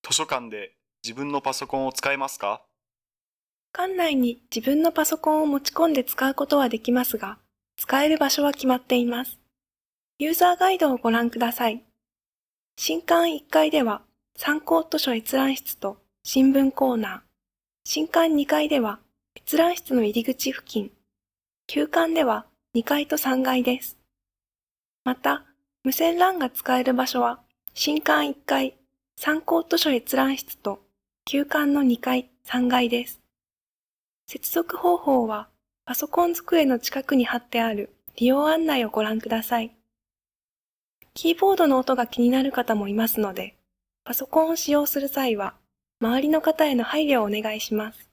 図書館で自分のパソコンを使えますか？ 館内に自分のパソコンを持ち込んで使うことはできますが、使える場所は決まっています。ユーザーガイドをご覧ください。新館1階では参考図書閲覧室と新聞コーナー、新館2階では閲覧室の入り口付近、旧館では2階と3階です。また、無線 LAN が使える場所は新館1階、参考図書閲覧室と旧館の2階、3階です。接続方法はパソコン机の近くに貼ってある利用案内をご覧ください。キーボードの音が気になる方もいますので、パソコンを使用する際は、周りの方への配慮をお願いします。